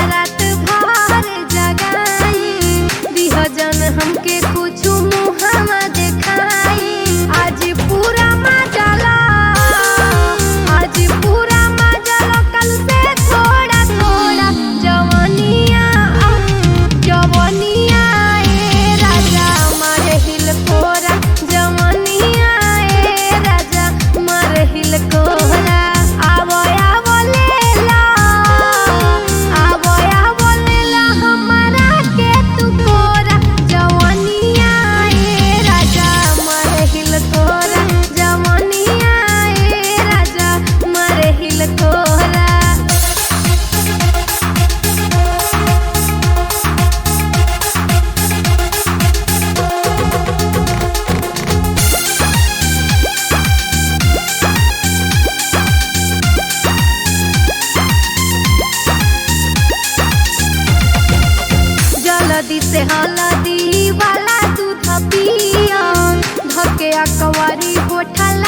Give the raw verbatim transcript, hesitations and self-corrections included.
रात भर जगाई दिह जन हमके कुछ मुहावा देखाई। आज पूरा मजला आज पूरा मजला कल से थोड़ा थोड़ा जवानिया जवानिया ए राजा मारे हिल कोरा जवानिया ए राजा मारे हिल कोरा। आवो आवो लेला आवो आवो लेला हमारा के तू कोरा जवानिया ए राजा मारे हिल कोरा जवानिया ए राजा मारे हिल कोरा। जल्दी से हल्दी वाला दूध पिया धके अकवारी होठल